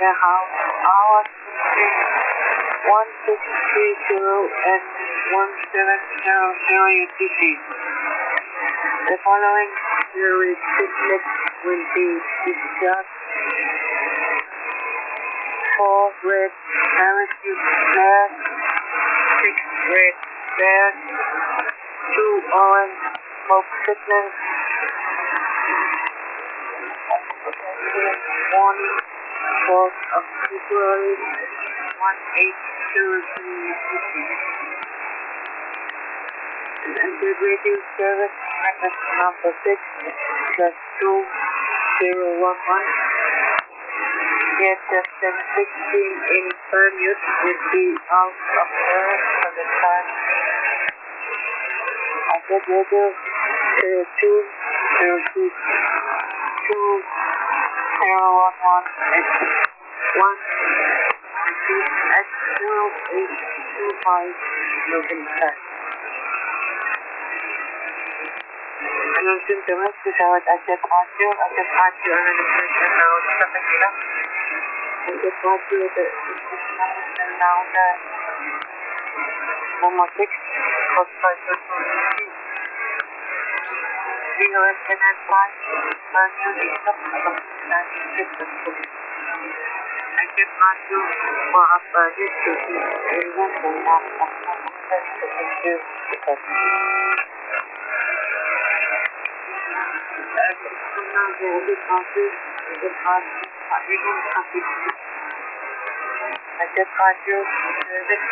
the house hours between 1630 and 1700 UTC. The following recipient will be discharged: 4 red parachute flares, 6 red flares, 2 orange smoke signals, warning, 4th of February, 1803 UTC. Integrated service reference number 6/2011. Aircraft 716 in Bermuda will be out of service for the time. Asset radio 02062011 X1. Repeat X0825 local time. Announcing Thomas pesawat Aceh Maju administration route sa Manila. Aceh Maju administration route number 6 outside the city. VOS 1095 Bermuda Aceh Maju maaf bagi cuti ilmu dan proses tertentu. Aceh Maju